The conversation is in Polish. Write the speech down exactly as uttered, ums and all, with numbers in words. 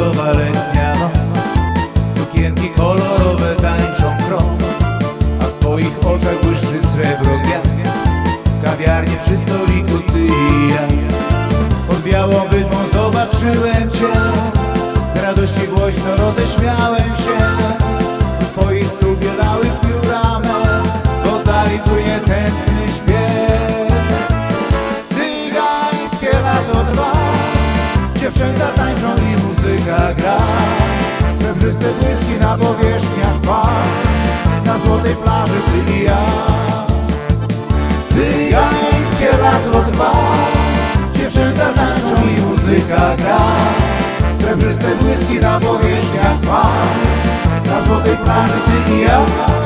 limonadowa letnia noc. Sukienki kolorowe tańczą krok, a w twoich oczach błyszczy srebro gwiazd. Kawiarnie przy stoliku ty i ja. Pod białą wydmą zobaczyłem cię, z radości głośno roześmiałem się. W twoich stóp bielały pióra me, w oddali płynie tęskny śpiew. Cygańskie lato trwa, dziewczęta tańczą i muzyka gra. Srebrzyste błyski na powierzchniach fal, na złotej plaży ty i ja. Cygańskie lato trwa, dziewczęta tańczą i muzyka gra. Srebrzyste błyski na powierzchniach fal, na złotej plaży ty i ja.